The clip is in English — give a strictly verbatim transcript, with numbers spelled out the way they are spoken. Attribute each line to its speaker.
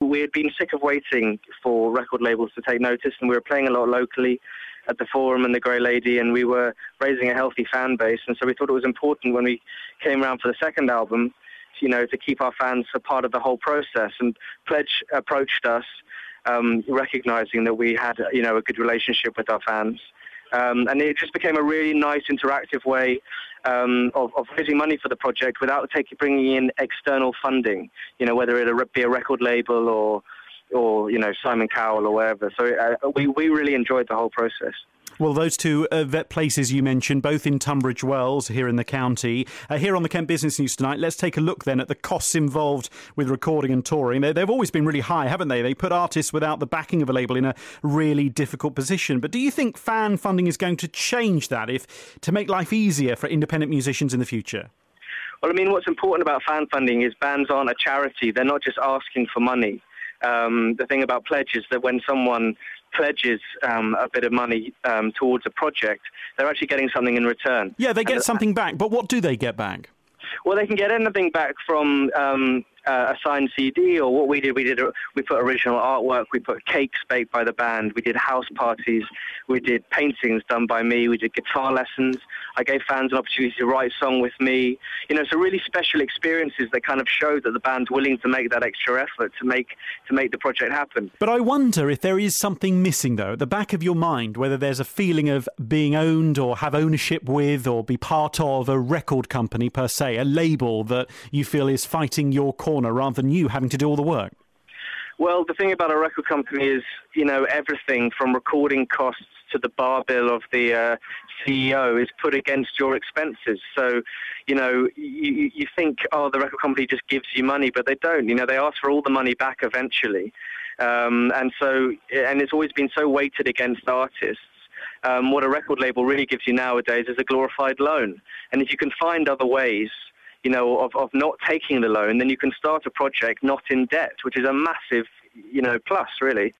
Speaker 1: we had been sick of waiting for record labels to take notice, and we were playing a lot locally at the Forum and the Grey Lady, and we were raising a healthy fan base. And so we thought it was important when we came around for the second album, you know, to keep our fans a part of the whole process. And Pledge approached us, um, recognizing that we had, you know, a good relationship with our fans. Um, and it just became a really nice interactive way um, of, of raising money for the project without taking, bringing in external funding, you know, whether it be a record label or, or you know, Simon Cowell or whatever. So uh, we, we really enjoyed the whole process.
Speaker 2: Well, those two uh, vet places you mentioned, both in Tunbridge Wells here in the county. Uh, here on the Kent Business News tonight, let's take a look then at the costs involved with recording and touring. They, they've always been really high, haven't they? They put artists without the backing of a label in a really difficult position. But do you think fan funding is going to change that if to make life easier for independent musicians in the future?
Speaker 1: Well, I mean, what's important about fan funding is bands aren't a charity. They're not just asking for money. Um, the thing about Pledge is that when someone pledges um, a bit of money um, towards a project, they're actually getting something in return.
Speaker 2: Yeah, they get and, something back, but what do they get back?
Speaker 1: Well, they can get anything back from um, uh, a signed C D, or what we did, we did, we put original artwork, we put cakes baked by the band, we did house parties, we did paintings done by me, we did guitar lessons. I gave fans an opportunity to write a song with me. You know, so really special experiences that kind of show that the band's willing to make that extra effort to make to make the project happen.
Speaker 2: But I wonder if there is something missing, though, at the back of your mind, whether there's a feeling of being owned or have ownership with or be part of a record company per se, a label that you feel is fighting your corner rather than you having to do all the work.
Speaker 1: Well, the thing about a record company is, you know, everything from recording costs to the bar bill of the uh, C E O is put against your expenses. So, you know, you, you think, oh, the record company just gives you money, but they don't. You know, they ask for all the money back eventually. Um, and so, and it's always been so weighted against artists. Um, what a record label really gives you nowadays is a glorified loan. And if you can find other ways, you know, of, of not taking the loan, then you can start a project not in debt, which is a massive, you know, plus, really.